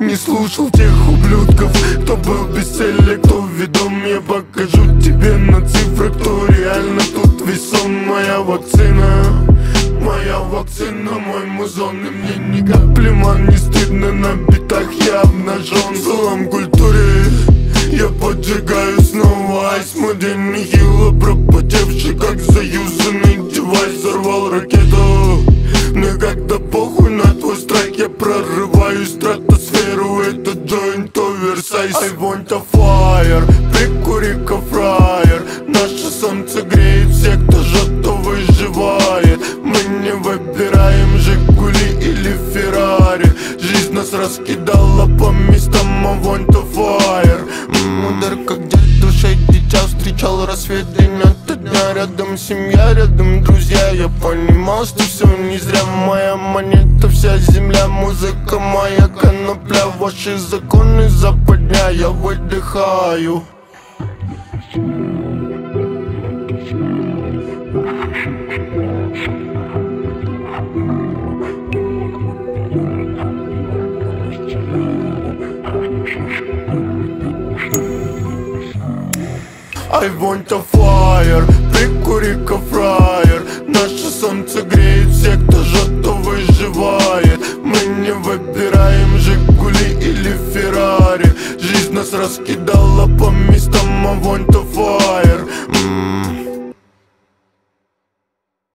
Не слушал тех ублюдков, кто был без цели, кто ведом. Я покажу тебе на цифрах, кто реально тут весом. Моя вакцина, мой музон. И мне ни капли, ман, не стыдно. На битах я обнажен. В злом культуре я поджигаю снова айс. Мой день нехило пропотевший, как заюзанный девайс. Взорвал ракету, мне как-то похуй на твой страйк. Я прорываю стратосферу, это joint оверсайз. I want a fire, прикури-ка фраер. Наше солнце греет всех, кто жжет, кто выживает. Мы не выбираем Жигули или Феррари. Жизнь нас раскидала по местам, I want a fire. Удар как дед душой дитя, встречал рассвет день ото дня. Рядом семья, рядом друзья. Я понимал, что все не зря. Моя монета, вся земля, музыка моя конопля. Ваши законы западня, я выдыхаю. I want a fire, прикури-ка фраер. Наше солнце греет всех, кто жжет, кто выживает. Мы не выбираем Жигули или Феррари. Жизнь нас раскидала по местам, I want a fire.